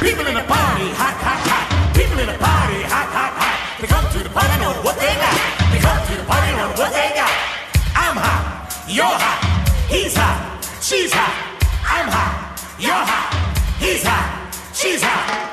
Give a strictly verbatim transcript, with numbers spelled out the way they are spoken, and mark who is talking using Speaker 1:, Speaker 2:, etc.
Speaker 1: People in the party, hot, hot, hot. People in the party, hot, hot, hot. They come to the party, know what they got. They come to the party, know what they got. I'm hot, you're hot, he's hot, she's hot. I'm hot, you're hot, he's hot, she's hot.